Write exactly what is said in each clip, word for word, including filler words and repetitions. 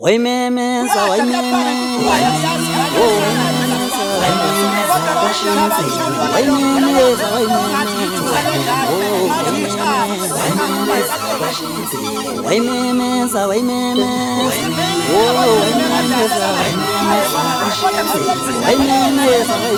Way memeza, way memeza, oh memeza, way memeza, way memeza, way memeza, way memeza, way memeza, oh way memeza, way memeza, way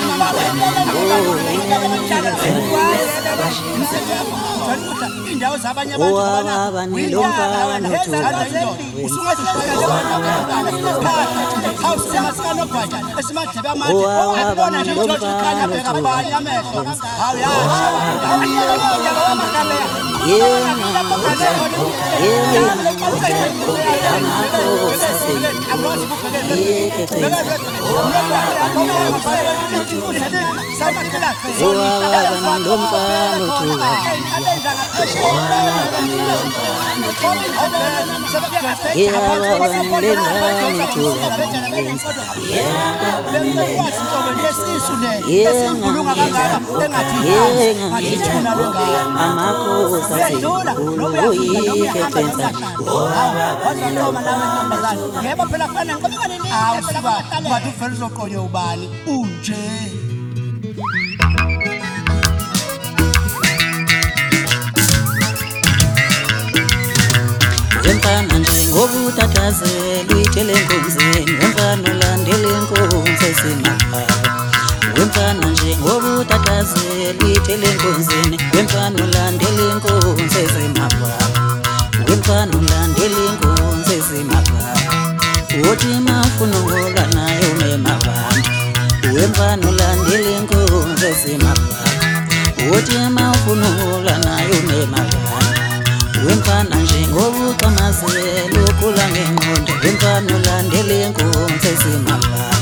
Wemfana njengobutatazela uyithele enkonzeni, wemfana ulandela inkonzo esemakhaya. Wemfana njengobutatazela uyithele enkonzeni, wemfana ulandela inkonzo esemakhaya. Wemfana ulandela inkonzo esemakhaya. Uthi mafuna ngola nayo memavandi. Wemfana ulandela inkonzo esemakhaya. Uthi mafuna ngola nayo memavandi. Wemfana njengobuqamazela ukhula ngengqondo, wemfana ulandela inkonzo esemakhaya.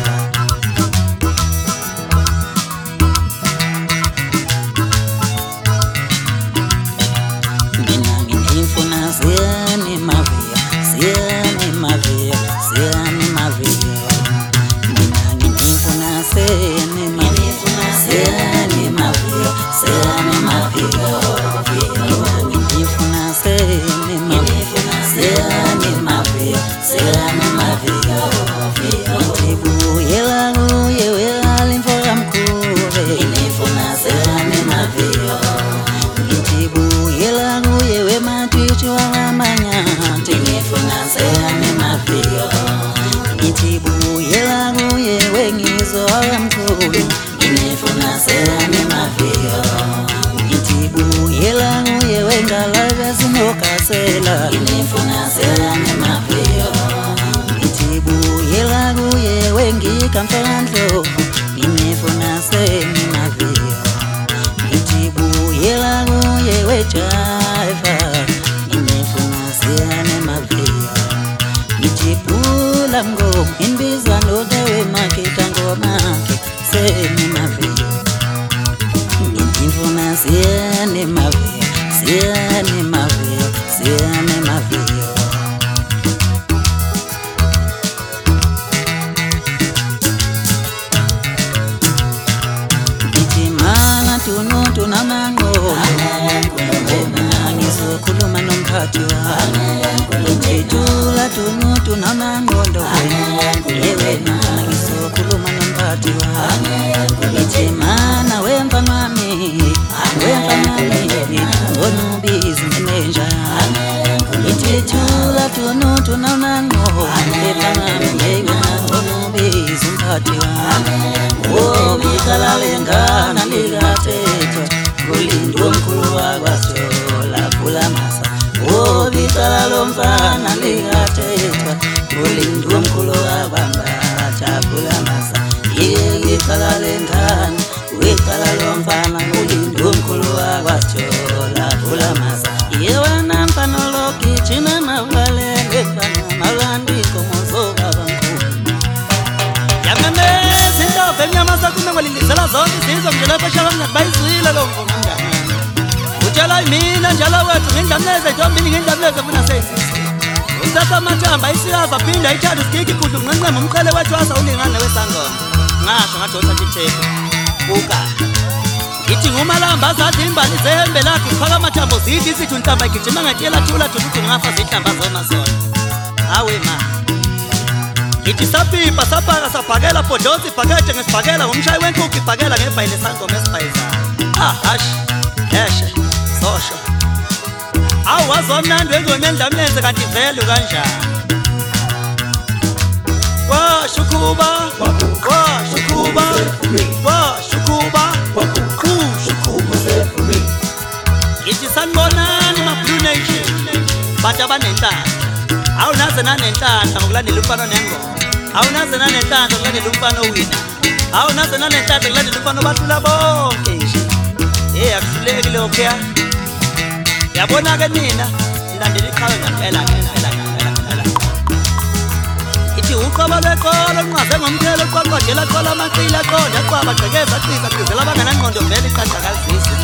Mina nginifuna siyani maviya, siyani maviya, siyani maviya. Mina nginifuna siyani maviya, siyani maviya, siyani maviya. Siyani maviya, siyani maviya, siyani maviya. Ngitibuyela kuye wealimfola mkhulu, nginifuna siyani maviya. Ngitibuyela kuye wematwithi wawamanyathi, nginifuna siyani maviya. Ngitibuyela kuye wengizo wakamkhulu, nginifuna siyani maviya. Ngitibuyela kuye wengalabe sinokasela, nginifuna siyani maviya. Ngitibuyela kuye wengikamfandlovu, nginifuna siyani maviya. Ngitibuyela kuye wejaiva, nginifuna siyani maviya. Ngitibula mngoma inbiza nodewe makita ngomakhe siyani maviya. Nginifuna siyani maviya, siyani maviya, siyani maviya. Ngitimana tunu tunamangqondo, ngizokhuluma nomphathi wami. Ngitula tunu tunamangqondo, yewena ngizokhuluma nomphathi wami. Ngitimana wemfana wami, wemfana wami, ngonubizi ngenenjani. Ngitithula tunu tunamangqondo, wemfana wami, yewena ngonubizi umphathi wami. Oh bikala lengana likathethwa, kulindwe omkhulu wakwaSjola phula masa. Oh bikala lomfana likathethwa, kulindwe omkhulu wakwambatha phula masa. Yekala lengana, wekala lomfana, kulindwe omkhulu wakwaSjola phula masa. Yewena mfana lokithina mavalele mfana malandiko mozoka bankulu. Yamameza indoda emnyama sakume ngolilizela zonke izizwe njalo phesheya ngabayizwile lo mvumo mngani. Utshela mina njalo wethu ngindamleze ntombini ngindamleze funa seyisisi. Usasa matamba isiyaza phinda ayithatha isigigi igudlu nqenqema umqhele wethu asa ulingane wesangoma. Ngasho ngadosa ngithephe. Buka. Ngithi ngumalamba azathi imbali zehembe lakhe phaka amathambo zithi sithi untamba igijima ngatiyela thula thula uthi ngafa zihlamba zona zona. Hawe ma. Ithi sapipa sapaka saphakela bhodlozi ibhakede ngesibhakela ngomshayi wenkukhu ibhakela ngebhayile sangoma esibhayizayo. Ah hash eshe sosho awazomnandi wengoma endlamlenze kanti vele kanjani. Washukhuba washukhuba washukhuba ushukhuba ithi sanibonani ma Blue Nation bantu abanenhlamba awunaze nanenhlamba ngokulandela umfana nengoma awunaze nanenhlamba ngokulandela umfana owina awunaze nanenhlamba ngokulandela umfana obahlula bonke nje hey akuhluleki lokho ya yabona ke nina nilandela iqhawe ngempela ngempela ngempela ithi uqoba leqolo nqaze ngomthelo qoqodela qola amaqila qonda qwaba gqekeza qiza qizela abanganangqondo vele iqanda kazisi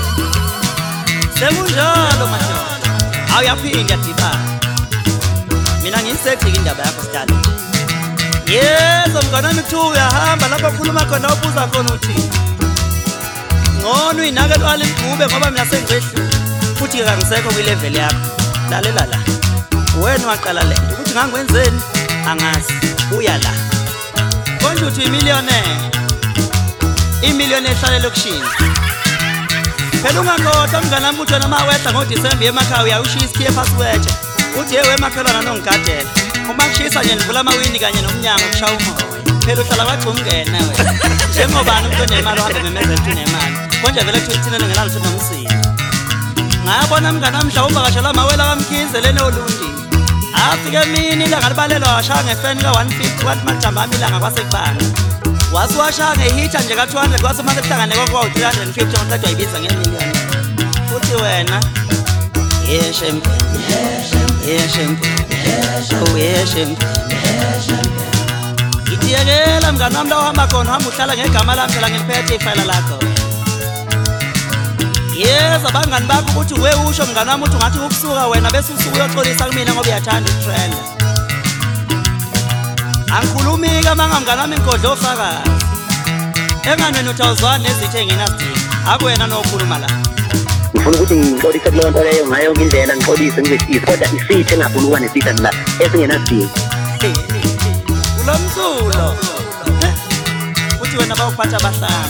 sekunjalo madoda awuyaphinda dibana mina ngisegcika indaba yakho sidala yezo mnganami kuthiwa uyahamba lapho khuluma khona ubuza khona uthi ngcono inake lwala igube ngoba mina sengizehlu futhi kangisekho kwilevel yakho lalela la wena waqala lento ukuthi ngangiwenzeni angazi uya la konje uthi imillionaire imillion ehlale lokushini phela ungakhohlwa mnganami uthi wena mawehla ngoDisemba emakhaya uyawushisa isikhiye password uthi yewe emakhelwana nongigadela uma kushisa nje nivula amawini kanye nomnyango kushaya umoya phela uhlala kwagcumngene wena njengobani umuntu onemali uhambe memezela ukuthi unemali konje vele kuthi thina ngenalutho nomsini ngabona mnganami mhlawumbe akashela mawela kamkhizelene olundi afike mina ilanga libalelwa washaya ngefeni ka one fifty wathi majamba ami ilanga kwasekubanga wasiwashaya ngehitha nje ka two hundred kwasemase kuhlangane kwa three hundred fifty ngoqedwa ibiza ngemillion futhi wena yeshem yeshem oh yeshem itiyekela mnganami la uhamba khona uhamba uhlala ngegama lami phela ngiliphethe ifayela lakho yeza abangani bakho ukuthi we usho mnganami uthi ngathi ukusuka wena bese usuku uyoxolisa kumina ngoba uyathanda utrend angikhulumi ka manga mnganami inkodlo ofakazi enganweni uthawuzwana nezithe engenasidingo akuwena nokhuluma la ngifuna ukuthi ngixolise kuleyo nto leyo ngayo yonke indlela ngixolise ngibe kodwa isithe engafuna ukuba nesitha la esingenasidingo kulo msulo futhi wena bawuphatha abahlanga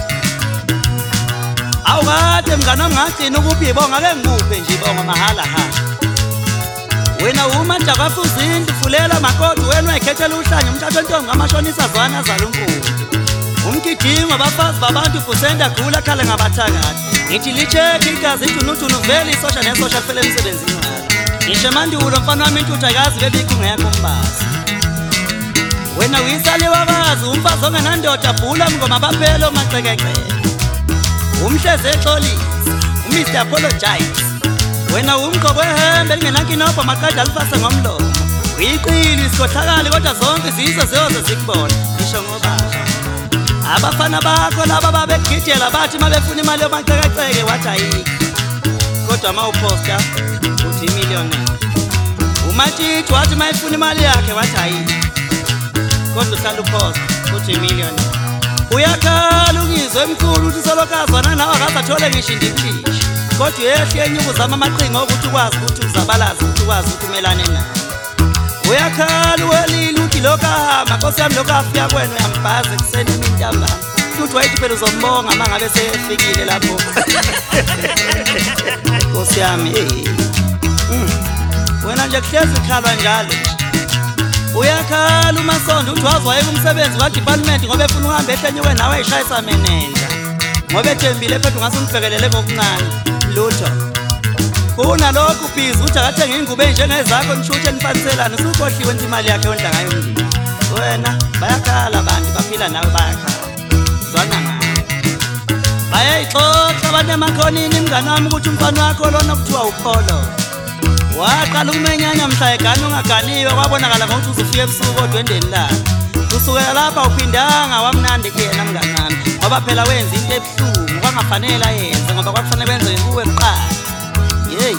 awukade mnganami ngagcina ukuphi ibonga ke ngikuphe nje ibonga mahala ha wena uma nje akafuzindi fulela makoti wena uyikhethela uhlanye umthatho entombi ngamashonisa zwana azala unkulu umgidingo abafazi babantu fusenda gula khala ngabathakathi ngithi licheck igazi ithunutunu vele isosha nesosha phela emsebenzini walo ngisho mandulo mfana wami intuthu akazi bebikho ngekho umbazi wena uyisale wakazi umfazi ongenandoda bhula ngoma baphelo maqekeke umhleze exolisa uMr Apologize wena umgqoko ehembe lingenankinopho maqeda alifase ngomlomo uyiqili isikhohlakali kodwa zonke zizo ziyoze zikubona ngisho ngoba abafana bakho laba babegidela bathi mabefuna imali yomaqekeceke wathi ayikho kodwa mawuposta uthi imillionaire umathithi wathi mayifuna imali yakhe wathi ayikho kodwa uhlala uposta uthi imillionaire uyakhala ungizwe emkhulu uthi solokazana nawe akazathole ngisho indiklishi kodwa uyehle enyuku zama amaqhinga ukuthi ukwazi ukuthi uzabalazi ukuthi ukwazi ukuthi umelane naye uyakhala uwelile uthi lokho ahamba nkosi yami lokho afika kwena uyambhaza ekuseni emini ntambama futhi wayithi phela uzombonga uma ngabe seyefikile lapho nkosi yami wena nje kuhlezi khala njalo uyakhala uMasondo uthi wazwaye kumsebenzi kadepartment ngoba efuna uhambe ehlenyuke nawe ayishayisa menenja ngoba ethembile phela ungasungibhekelele ngokuncane lutho kunalokho ubhizi uthi akathenga ingubo enjengezakho nishuthe nifaniselane usukhohliwe nti imali yakhe yondla ngayo umndeni wena bayakhala abantu baphila nawe bayakhala zwana ngayo bayayixoxa abantu emakhonini imnganami ukuthi umfana wakho lona kuthiwa upholo waqala ukumenyanya mhla egane ungaganiwe kwabonakala ngokuthi uzofika ebusuku odwendeni lakhe kusukela lapha uphindanga wamnandi kuyena mnganami ngoba phela wenza into ebuhlungu kwangafanele ayenze ngoba kwakufanele wenze kuwe kuqala hey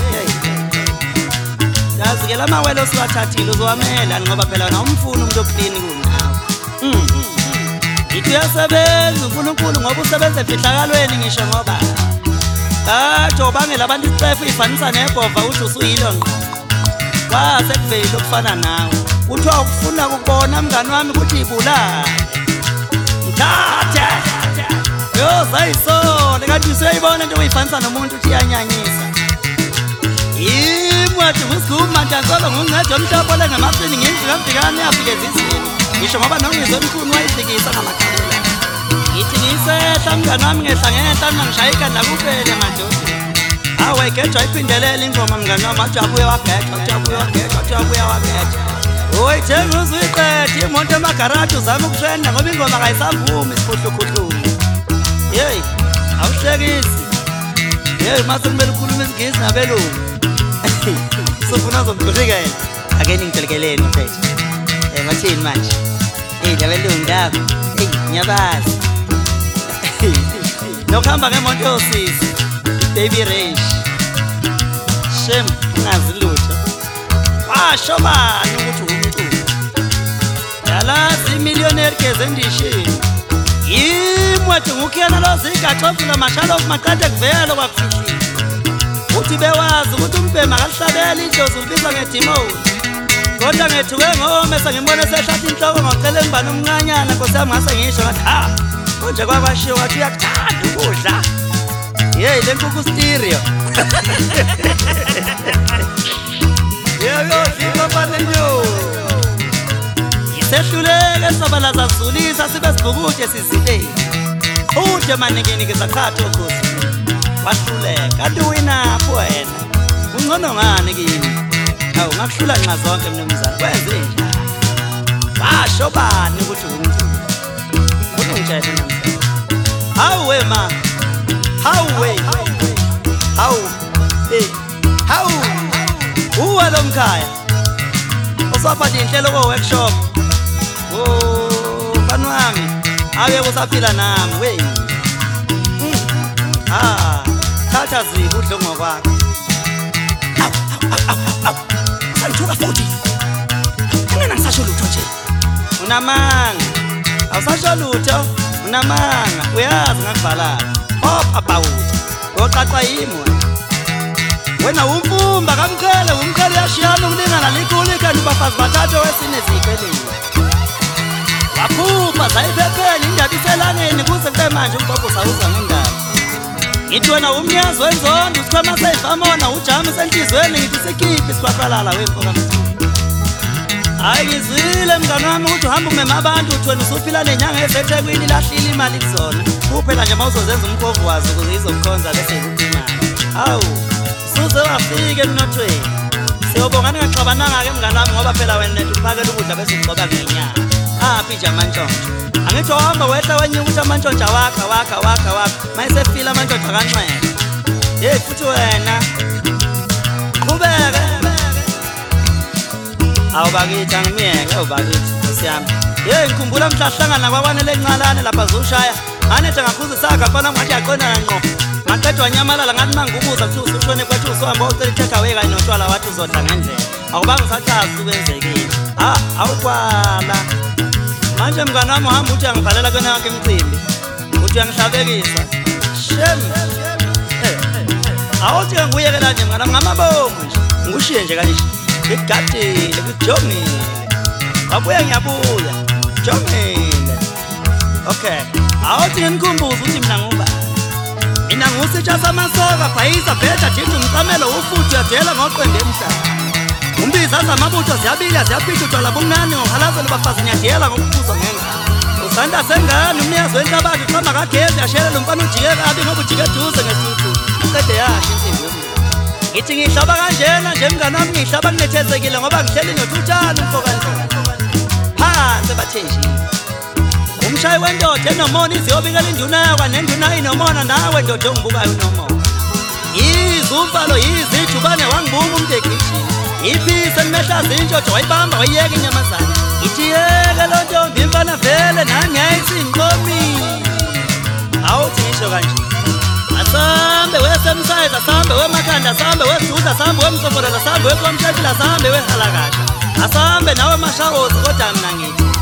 yazi ke lamawele osiwathathile uzowamela ngoba phela wena umfuna umuntu oklini kunawe ithi uyasebenza uNkulunkulu ngoba usebenza efihlakalweni ngisho ngoba kade ubangela abantu icefu ifanisa nebhova uthi usuyilo ngqo kwase kuvela ukufana nawe kuthiwa ukufuna ukubona mngani wami ukuthi ibulala mthathe yo sayisole kanti useyibona into uyifanisa nomuntu uthi iyanyanyisa imwathi usiguma ntantsolo ngunqedwe umhlobo le ngamasini ngingikamfikani yafike ezizini ngisho ngoba nongizomkhulu wayifikisa ngamakhalela ngithi ngisehla mngani wami ngehla ngehla ngishayika la kuphele madoda awe igejwa iphindelela ingoma mngani wami athi abuye wagejwa athi abuye wagejwa athi abuye wagejwa oyi thenga uzuyiqede imoto emagaraji uzama ukushenda ngoba ingoma kayisavumi isiphuhlukhuhlungu yeyi awuhlekisi yeyi mase kumele ukhulume isingisi nabelungu sofuna zomgqurikela ake ningitelekeleni mfethu um ngathini manje eyi labelungu lapho eyi ngiyabazi nokuhamba ngemonto yosisi baby race shem ungazi lutho washo bani ukuthi umculo yalazi imillionaire geze endishini imwathi ngukhiyana lozigaxofula mashalofu maqade kuvela kwakufihlile uthi bewazi ukuthi umbhema akalihlabela idlozi ulibiza ngedimoni kodwa ngethuke ngome sengimbone sehlatha inhloko ngocela engibani umncanyana nkosi yami ngase ngisho ngathi ha konje kwakwashiwo wathi uyakuthanda ukudla yeyi le nkukhu stereo yeyoipapanenyo isehluleke sabalaza zulisa sibe sibhukude sizileni ude maninginikeza khatho okhosi wahluleka kanti winapho wena ungcono ngani kimi awu ngakuhlula nxa zonke mnumzana kwenze njani washo bani ukuthi umculo unungitshele namhlanje hawu we ma hawu we hawu hey hawu uwa lo mkhaya usaphatha inhlelo ko workshop oh bani wami awe kusaphila nami we ah thatha zibu udlongo kwakho sayithuka futhi ungena ngisasho lutho nje unamanga awusasho lutho unamanga uyazi ngakubhalala hop abawuthi oqaqa yimo wena umfumba kamkhele umkhele yashiyana ukulingana likhulu ikanti bafazi bathathu wesine ziqelile waphupha zayiphephela indaba iselangeni kuze kube manje umbhobho sawuza ngendaba ngithi wena umnyazi wenzondo usikhwama seyifamona ujami senhlizweni ngithi sikhiphi sikwaqalala wemfoka mthulu hayi ngizwile mngani wami ukuthi uhamba umema abantu uthi wena usuphila nenyanga ezethekwini lahlile imali kuzona kuphela nje mawuzozenza umkhovu wazi ukuze izokukhonza bese ikuphi imali hawu suze wafike emnothweni siyobonga ningaxabananga-ke mngani wami ngoba phela wena nento uphakela ukudla bese ugcoba ngenyanga aphi nje amantshontsho angithi wahamba wehla wenyuka ukuthi amantshontsho wakha wakha wakha wakha mayesefile amantshontsho akancwela yeyi futhi wena qhubeke awubakithi angimiyeke awubakithi nkosi yami yeyi ngikhumbula mhla hlangana kwakwanele encalane lapha zushaya anethe ngakhuza isakha fana ngathi yaqonana ngqo ngaqedwa wanyamalala ngathi mangibubuza kuthi usushone kwathi usuhamba ucela i-take away kanye notshwala wathi uzodla ngendlela awubanga usachazi ukwenzekile ha awukwala manje mngani wami uhamba uthi uyangibhalela kwena yakho imicimbi uthi uyangihlabekisa shem awuthi-ke nguyekela nje mngani wami ngamabomu nje ngushiye nje kanje ngikugadile ngikujongile wabuya ngiyabuya jongile okay awuthi nginikhumbuza ukuthi mina nguba mina ngusitsha samasoka bhayisa bheda jithi umcamelo ufuthi uyadela ngoqwende emhlaba umbiza zamabutho ziyabila ziyaphitha utshwala bumnani ngohalazela bafazi ngiyadela ngokubuzwa ngengane usanda sengane umnikazi wenhlabathi uqamba kagezi yashelela umfana ujike kabi ngoba ujike eduze ngesithu uqede yasho insimbi yomuntu ngithi ngihlaba kanjena nje mngani wami ngihlaba kunethezekile ngoba ngihleli nothutshana umfokanisa phansi bathenjile umshayi wendoda enomona iziyobikela induna yakwa nenduna inomona nawe ndoda ongibukayo unomona izumfalo yizijubane wangibuka umntekishini iphisa nimehla zintshotsho wayibamba wayiyeka inyamazana ithi yeke lo ntombi imfana vele nangiyayisingqomile awuthi ngisho kanje asambe wesemsayizi asambe wemakhanda asambe wesiduza asambe wemsofolela asambe wekwamshakila asambe wehalakasha asambe nawe mashawozi kodwa mina ngithi